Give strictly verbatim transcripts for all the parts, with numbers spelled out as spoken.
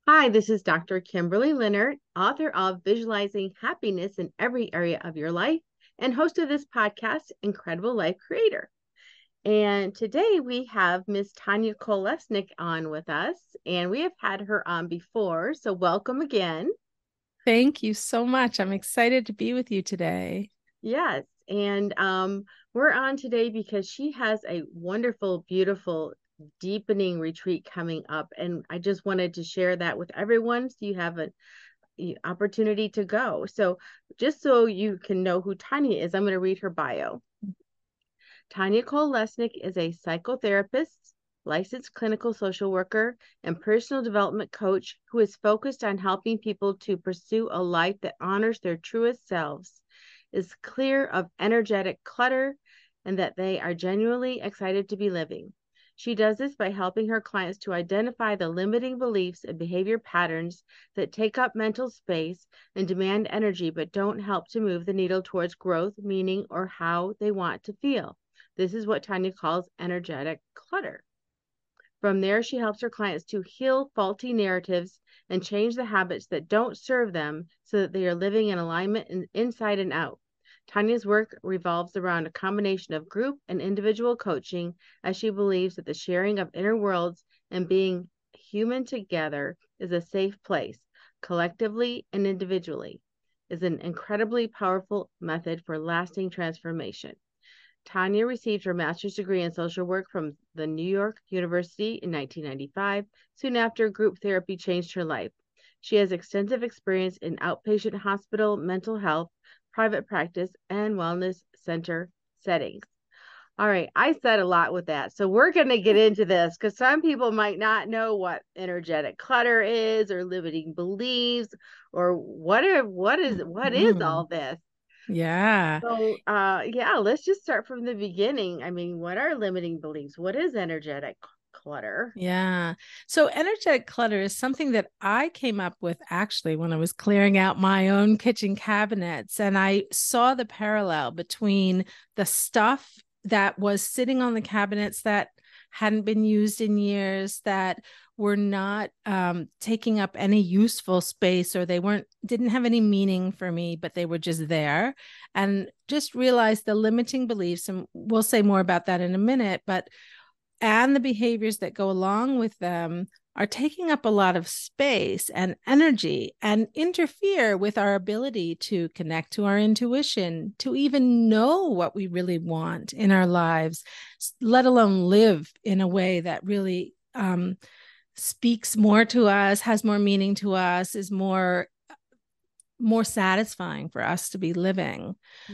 Hi, this is Doctor Kimberly Leonard, author of Visualizing Happiness in Every Area of Your Life and host of this podcast, Incredible Life Creator. And today we have Miss Tanya Kolesnik on with us, and we have had her on before, so welcome again. Thank you so much. I'm excited to be with you today. Yes, and um, we're on today because she has a wonderful, beautiful, deepening retreat coming up, and I just wanted to share that with everyone so you have an opportunity to go. So, just so you can know who Tanya is, I'm going to read her bio. Tanya Kolesnik is a psychotherapist, licensed clinical social worker, and personal development coach who is focused on helping people to pursue a life that honors their truest selves, is clear of energetic clutter, and that they are genuinely excited to be living. She does this by helping her clients to identify the limiting beliefs and behavior patterns that take up mental space and demand energy but don't help to move the needle towards growth, meaning, or how they want to feel. This is what Tanya calls energetic clutter. From there, she helps her clients to heal faulty narratives and change the habits that don't serve them so that they are living in alignment in, inside and out. Tanya's work revolves around a combination of group and individual coaching, as she believes that the sharing of inner worlds and being human together is a safe place, collectively and individually, is an incredibly powerful method for lasting transformation. Tanya received her master's degree in social work from the New York University in nineteen ninety-five, soon after group therapy changed her life. She has extensive experience in outpatient hospital, mental health, private practice, and wellness center settings. All right, I said a lot with that. So we're going to get into this because some people might not know what energetic clutter is or limiting beliefs or what are what is what is Mhm. all this? Yeah. So, uh, yeah, let's just start from the beginning. I mean, what are limiting beliefs? What is energetic clutter? Yeah. So energetic clutter is something that I came up with actually when I was clearing out my own kitchen cabinets. And I saw the parallel between the stuff that was sitting on the cabinets that hadn't been used in years, that were not um, taking up any useful space, or they weren't, didn't have any meaning for me, but they were just there. And just realized the limiting beliefs. And we'll say more about that in a minute. But and the behaviors that go along with them are taking up a lot of space and energy and interfere with our ability to connect to our intuition, to even know what we really want in our lives, let alone live in a way that really um, speaks more to us, has more meaning to us, is more more satisfying for us to be living.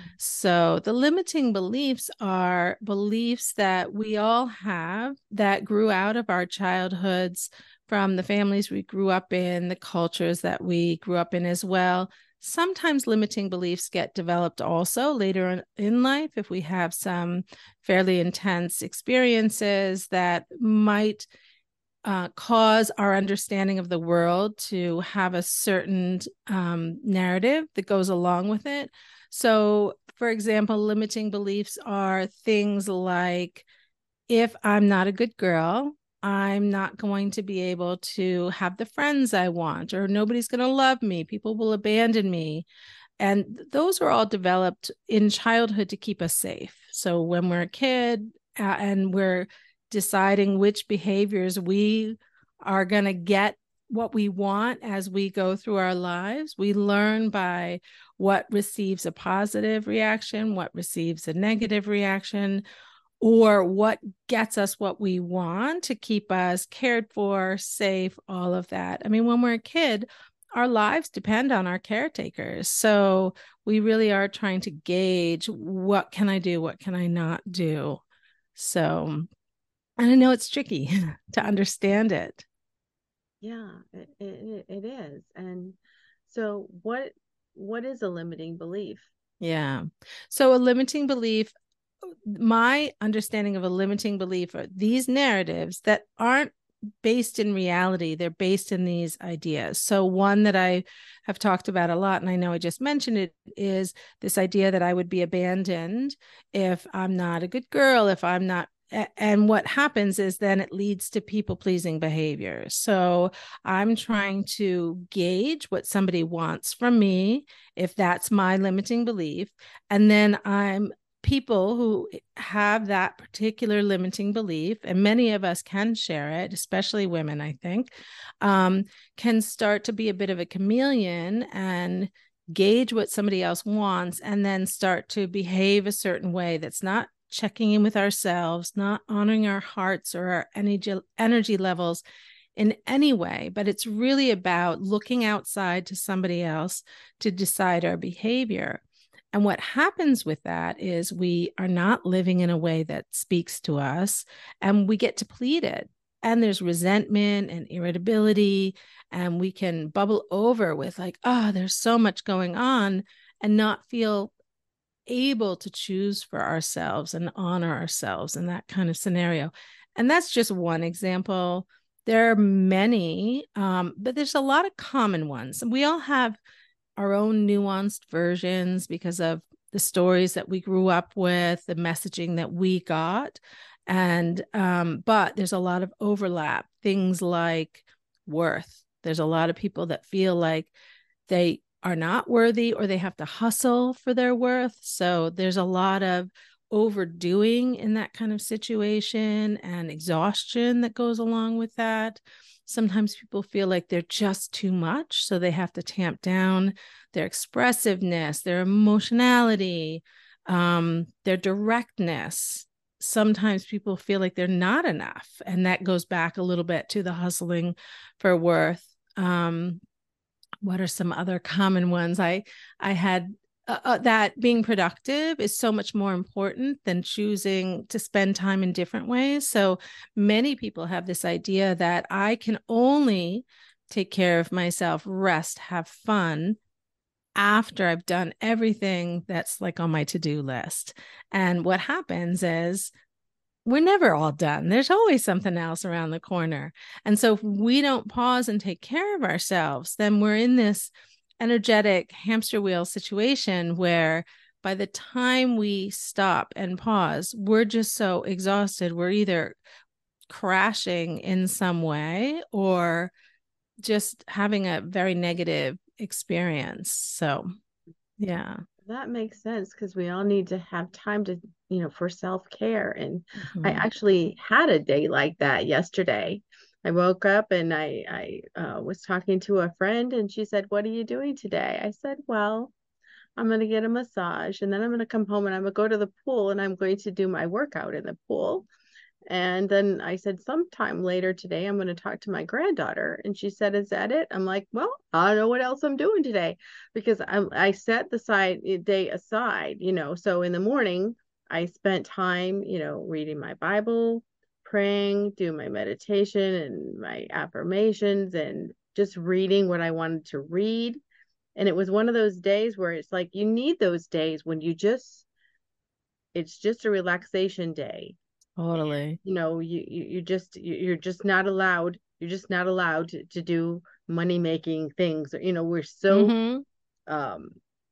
So, the limiting beliefs are beliefs that we all have that grew out of our childhoods, from the families we grew up in, the cultures that we grew up in as well. Sometimes limiting beliefs get developed also later in, in life if we have some fairly intense experiences that might uh, cause our understanding of the world to have a certain um, narrative that goes along with it. So, for example, limiting beliefs are things like, if I'm not a good girl, I'm not going to be able to have the friends I want, or nobody's going to love me, people will abandon me. And those are all developed in childhood to keep us safe. So when we're a kid uh, and we're deciding which behaviors we are going to get what we want as we go through our lives, we learn by what receives a positive reaction, what receives a negative reaction, or what gets us what we want to keep us cared for, safe, all of that. I mean, when we're a kid, our lives depend on our caretakers. So we really are trying to gauge, what can I do? What can I not do? So, and I know it's tricky to understand it. Yeah, it, it, it is. And so what what is a limiting belief? Yeah. So a limiting belief, my understanding of a limiting belief are these narratives that aren't based in reality, they're based in these ideas. So one that I have talked about a lot, and I know I just mentioned it, is this idea that I would be abandoned if I'm not a good girl, if I'm not and what happens is then it leads to people pleasing behavior. So I'm trying to gauge what somebody wants from me, if that's my limiting belief. And then I'm people who have that particular limiting belief, and many of us can share it, especially women, I think, um, can start to be a bit of a chameleon and gauge what somebody else wants and then start to behave a certain way that's not checking in with ourselves, not honoring our hearts or our energy energy levels in any way. But it's really about looking outside to somebody else to decide our behavior. And what happens with that is we are not living in a way that speaks to us, and we get depleted. And there's resentment and irritability, and we can bubble over with like, oh, there's so much going on, and not feel able to choose for ourselves and honor ourselves in that kind of scenario. And that's just one example. There are many, um, but there's a lot of common ones. And we all have our own nuanced versions because of the stories that we grew up with, the messaging that we got. And, um, but there's a lot of overlap, things like worth. There's a lot of people that feel like they are not worthy or they have to hustle for their worth. So there's a lot of overdoing in that kind of situation and exhaustion that goes along with that. Sometimes people feel like they're just too much, so they have to tamp down their expressiveness, their emotionality, um, their directness. Sometimes people feel like they're not enough, and that goes back a little bit to the hustling for worth. Um, what are some other common ones? I I had uh, uh, that being productive is so much more important than choosing to spend time in different ways. So many people have this idea that I can only take care of myself, rest, have fun after I've done everything that's like on my to-do list. And what happens is we're never all done. There's always something else around the corner. And so if we don't pause and take care of ourselves, then we're in this energetic hamster wheel situation where by the time we stop and pause, we're just so exhausted. We're either crashing in some way or just having a very negative experience. So, yeah. That makes sense because we all need to have time to, you know, for self-care. And Mm-hmm. I actually had a day like that yesterday. I woke up and I I uh, was talking to a friend and she said, "What are you doing today?" I said, "Well, I'm going to get a massage and then I'm going to come home and I'm going to go to the pool and I'm going to do my workout in the pool." And then I said, sometime later today, I'm going to talk to my granddaughter. And she said, "Is that it?" I'm like, "Well, I don't know what else I'm doing today," because I, I set the side day aside, you know. So in the morning, I spent time, you know, reading my Bible, praying, doing my meditation and my affirmations, and just reading what I wanted to read. And it was one of those days where it's like you need those days when you just, it's just a relaxation day. Totally. You know, you, you you just you're just not allowed you're just not allowed to, to do money making things. You know, we're so Mm-hmm. um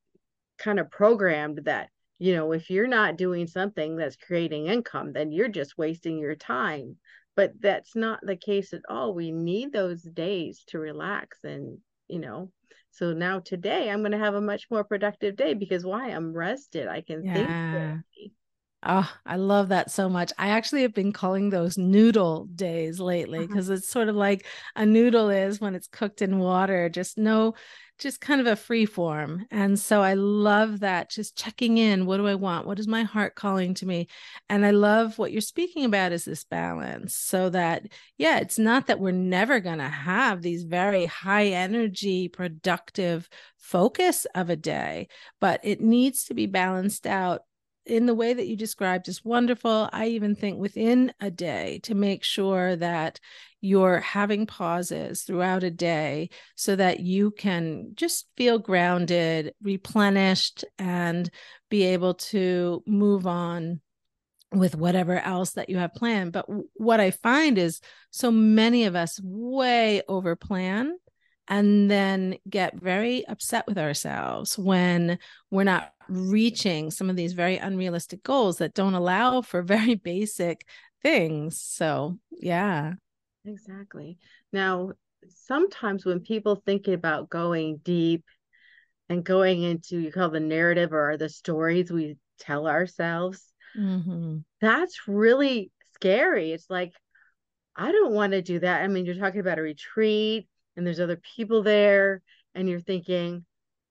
kind of programmed that, you know, if you're not doing something that's creating income, then you're just wasting your time. But that's not the case at all. We need those days to relax. And, you know, so now today I'm going to have a much more productive day because why? I'm rested. I can think Yeah. clearly. Oh, I love that so much. I actually have been calling those noodle days lately Uh-huh. because it's sort of like a noodle is when it's cooked in water, just no, just kind of a free form. And so I love that, just checking in. What do I want? What is my heart calling to me? And I love what you're speaking about is this balance so that, yeah, it's not that we're never going to have these very high energy, productive focus of a day, but it needs to be balanced out in the way that you described is wonderful. I even think within a day to make sure that you're having pauses throughout a day so that you can just feel grounded, replenished, and be able to move on with whatever else that you have planned. But what I find is so many of us way over plan and then get very upset with ourselves when we're not reaching some of these very unrealistic goals that don't allow for very basic things. So, yeah. Exactly. Now, sometimes when people think about going deep and going into, you call the narrative or the stories we tell ourselves, Mm-hmm. that's really scary. It's like, I don't want to do that. I mean, you're talking about a retreat and there's other people there, and you're thinking,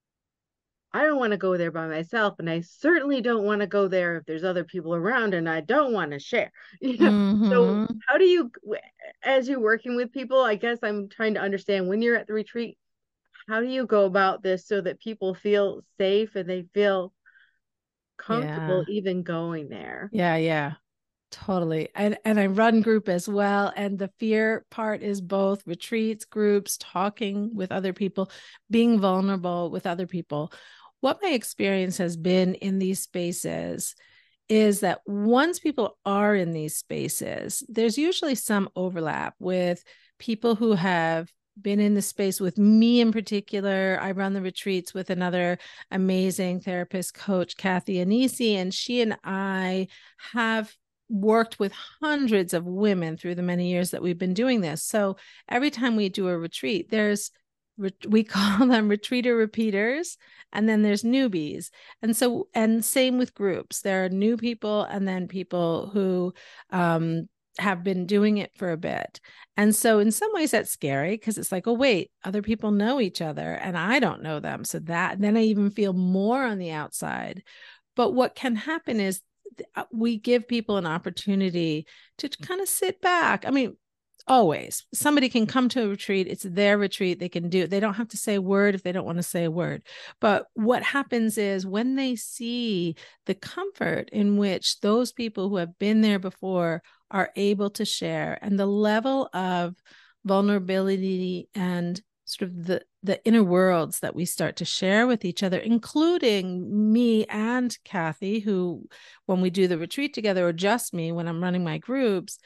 I don't want to go there by myself, and I certainly don't want to go there if there's other people around and I don't want to share. You know, so Mm-hmm. how do you, as you're working with people, I guess I'm trying to understand when you're at the retreat, how do you go about this so that people feel safe and they feel comfortable Yeah. even going there? Yeah, yeah. Totally. And and I run group as well. And the fear part is both retreats, groups, talking with other people, being vulnerable with other people. What my experience has been in these spaces is that once people are in these spaces, there's usually some overlap with people who have been in the space with me in particular. I run the retreats with another amazing therapist coach, Kathy Anisi, and she and I have worked with hundreds of women through the many years that we've been doing this. So every time we do a retreat, there's we call them retreater repeaters, and then there's newbies. And so, and same with groups, there are new people and then people who um, have been doing it for a bit. And so in some ways that's scary because it's like, oh wait, other people know each other and I don't know them, so that then I even feel more on the outside. But what can happen is we give people an opportunity to kind of sit back. I mean, always somebody can come to a retreat, it's their retreat, they can do it, they don't have to say a word if they don't want to say a word. But what happens is when they see the comfort in which those people who have been there before are able to share, and the level of vulnerability and sort of the the inner worlds that we start to share with each other, including me and Kathy, who when we do the retreat together, or just me when I'm running my groups,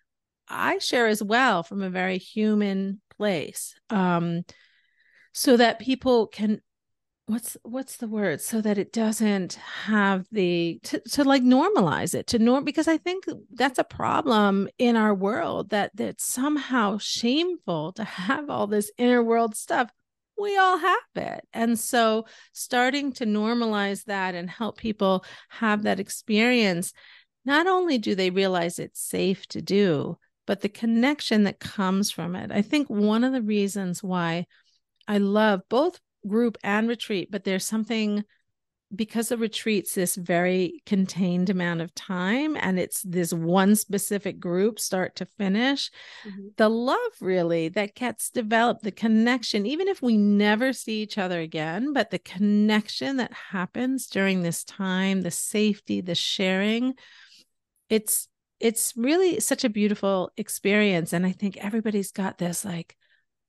I share as well from a very human place, um, so that people can what's what's the word, so that it doesn't have the to, to like normalize it to norm, because I think that's a problem in our world, that that's somehow shameful to have all this inner world stuff. We all have it. And so starting to normalize that and help people have that experience, not only do they realize it's safe to do, but the connection that comes from it. I think one of the reasons why I love both group and retreat, but there's something, because the retreat's this very contained amount of time and it's this one specific group start to finish, Mm-hmm. the love really that gets developed, the connection, even if we never see each other again, but the connection that happens during this time, the safety, the sharing, it's it's really such a beautiful experience. And I think everybody's got this like,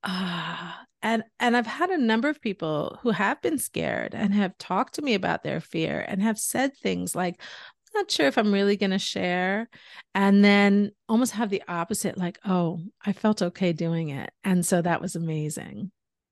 ah, and and I've had a number of people who have been scared and have talked to me about their fear and have said things like, I'm not sure if I'm really going to share, and then almost have the opposite, like, oh, I felt okay doing it. And so that was amazing.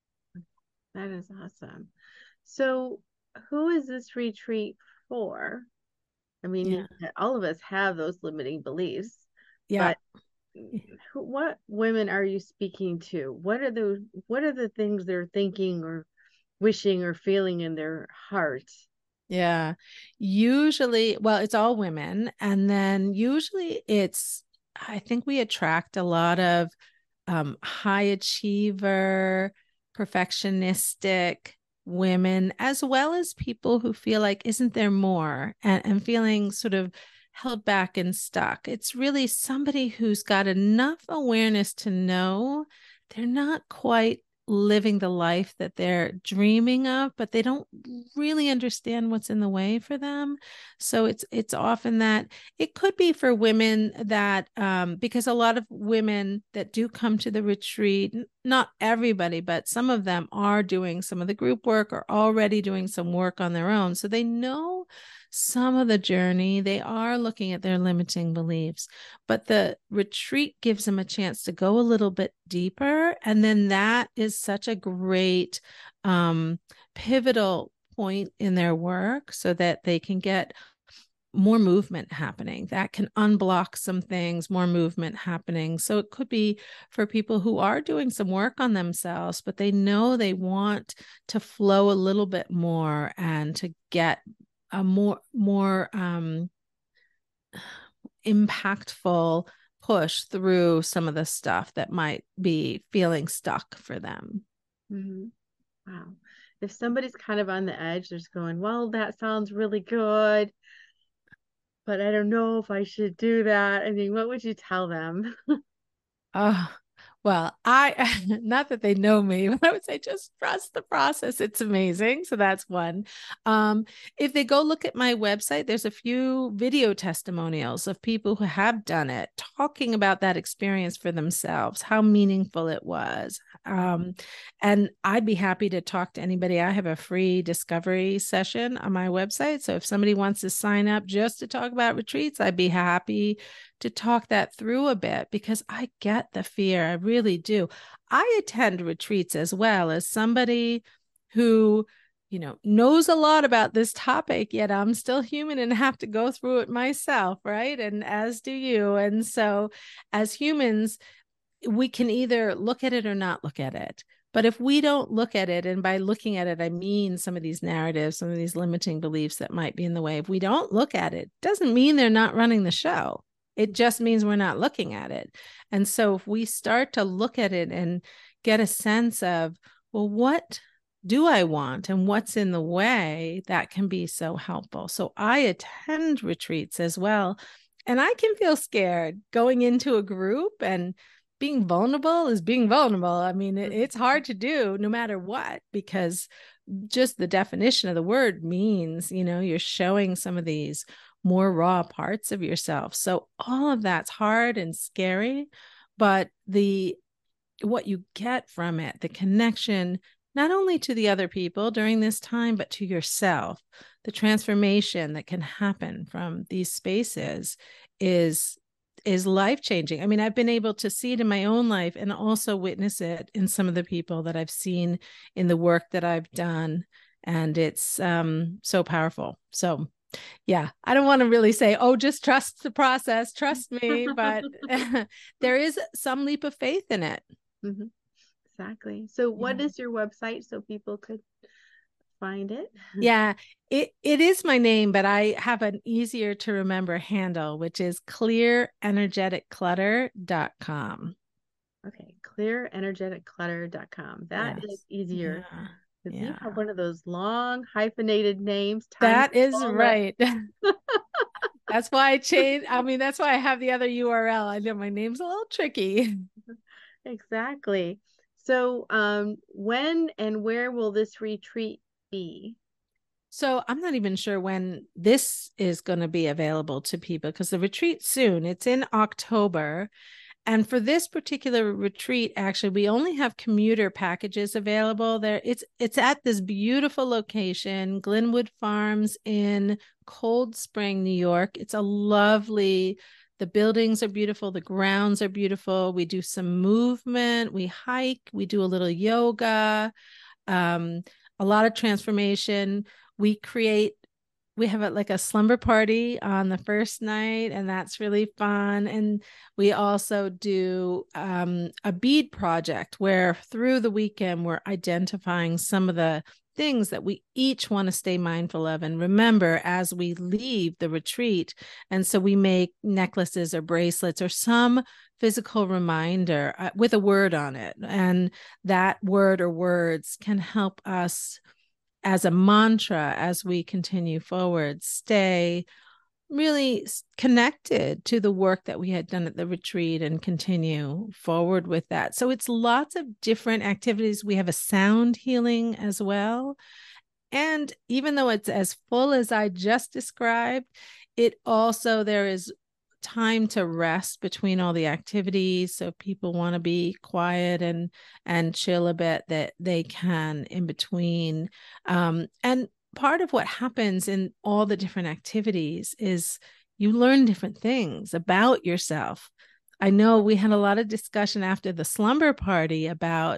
That is awesome. So, who is this retreat for? I mean, Yeah. you, all of us have those limiting beliefs, Yeah. but who, what women are you speaking to? What are the what are the things they're thinking or wishing or feeling in their heart? Yeah. Usually, well, it's all women. And then usually it's, I think we attract a lot of um, high achiever, perfectionistic women, as well as people who feel like, isn't there more? And, and feeling sort of held back and stuck. It's really somebody who's got enough awareness to know they're not quite living the life that they're dreaming of, but they don't really understand what's in the way for them. So it's it's often that it could be for women that um, because a lot of women that do come to the retreat, not everybody, but some of them are doing some of the group work or already doing some work on their own. So they know some of the journey. They are looking at their limiting beliefs, but the retreat gives them a chance to go a little bit deeper. And then that is such a great um, pivotal point in their work so that they can get more movement happening. That can unblock some things, more movement happening. So it could be for people who are doing some work on themselves, but they know they want to flow a little bit more and to get a more, more um, impactful push through some of the stuff that might be feeling stuck for them. Mm-hmm. Wow. If somebody's kind of on the edge, they're just going, well, that sounds really good, but I don't know if I should do that. I mean, what would you tell them? Oh, well, I, not that they know me, but I would say just trust the process. It's amazing. So that's one. Um, if they go look at my website, there's a few video testimonials of people who have done it, talking about that experience for themselves, how meaningful it was. Um, and I'd be happy to talk to anybody. I have a free discovery session on my website. So if somebody wants to sign up just to talk about retreats, I'd be happy to talk that through a bit, because I get the fear. I really do. I attend retreats as well as somebody who, you know, knows a lot about this topic, yet I'm still human and have to go through it myself, right? And as do you. And so as humans, we can either look at it or not look at it. But if we don't look at it, and by looking at it, I mean some of these narratives, some of these limiting beliefs that might be in the way, if we don't look at it, doesn't mean they're not running the show. It just means we're not looking at it. And so if we start to look at it and get a sense of, well, what do I want and what's in the way, that can be so helpful. So I attend retreats as well. And I can feel scared going into a group, and being vulnerable is being vulnerable. I mean, it, it's hard to do no matter what, because just the definition of the word means, you know, you're showing some of these more raw parts of yourself. So all of that's hard and scary, but the what you get from it, the connection, not only to the other people during this time, but to yourself, the transformation that can happen from these spaces is is life-changing. I mean, I've been able to see it in my own life and also witness it in some of the people that I've seen in the work that I've done. And it's um, so powerful. So yeah, I don't want to really say, oh, just trust the process, trust me, but there is some leap of faith in it. Mm-hmm. Exactly. So what yeah. is your website so people could find it? Yeah, it, it is my name, but I have an easier to remember handle, which is clear energetic clutter dot com. Okay, clear energetic clutter dot com. That yes. is easier. Yeah. Because yeah. you have one of those long hyphenated names. That is right. That's why I changed. I mean, that's why I have the other U R L. I know my name's a little tricky. Exactly. So um, when and where will this retreat be? So I'm not even sure when this is going to be available to people, because the retreat's soon. It's in October. And for this particular retreat, actually, we only have commuter packages available there. It's it's at this beautiful location, Glenwood Farms in Cold Spring, New York. It's a lovely, the buildings are beautiful, the grounds are beautiful. We do some movement, we hike, we do a little yoga, um, a lot of transformation. We create We have a, like a slumber party on the first night, and that's really fun. And we also do um, a bead project where through the weekend, we're identifying some of the things that we each want to stay mindful of and remember as we leave the retreat. And so we make necklaces or bracelets or some physical reminder uh, with a word on it. And that word or words can help us as a mantra as we continue forward, stay really connected to the work that we had done at the retreat and continue forward with that. So it's lots of different activities. We have a sound healing as well. And even though it's as full as I just described, it also, there is time to rest between all the activities. So if people want to be quiet and and chill a bit, that they can in between. Um, and part of what happens in all the different activities is you learn different things about yourself. I know we had a lot of discussion after the slumber party about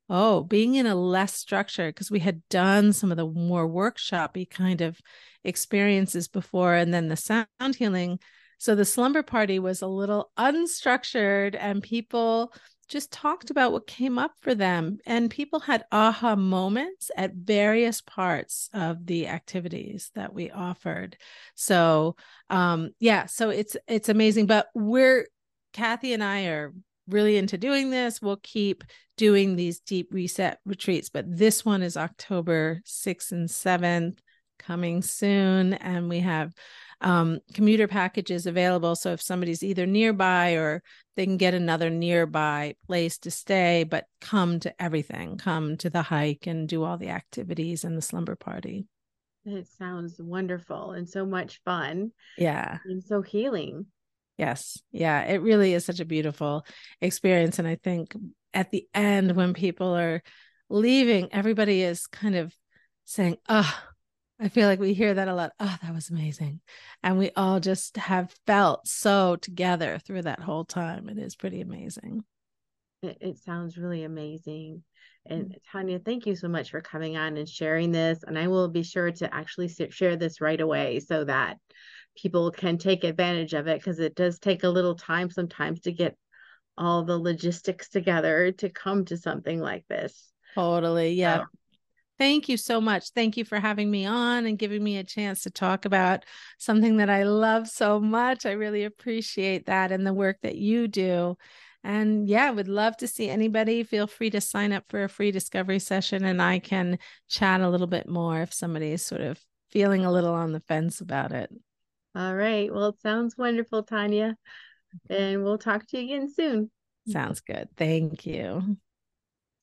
Oh, being in a less structure, because we had done some of the more workshopy kind of experiences before, and then the sound healing. So the slumber party was a little unstructured, and people just talked about what came up for them. And people had aha moments at various parts of the activities that we offered. So um, yeah, so it's it's amazing. But we're Kathy and I are really into doing this. We'll keep doing these deep reset retreats, but this one is October sixth and seventh coming soon. And we have um, commuter packages available. So if somebody's either nearby or they can get another nearby place to stay, but come to everything, come to the hike and do all the activities and the slumber party. It sounds wonderful and so much fun Yeah. and so healing. Yes. Yeah. It really is such a beautiful experience. And I think at the end, when people are leaving, everybody is kind of saying, oh, I feel like we hear that a lot. Oh, that was amazing. And we all just have felt so together through that whole time. It is pretty amazing. It, it sounds really amazing. And Tanya, thank you so much for coming on and sharing this. And I will be sure to actually share this right away so that people can take advantage of it, because it does take a little time sometimes to get all the logistics together to come to something like this. Totally. Yeah. So, Thank you so much. Thank you for having me on and giving me a chance to talk about something that I love so much. I really appreciate that and the work that you do. And yeah, would love to see anybody. Feel free to sign up for a free discovery session and I can chat a little bit more if somebody is sort of feeling a little on the fence about it. all right. Well, it sounds wonderful, Tanya. And we'll talk to you again soon. Sounds good. Thank you.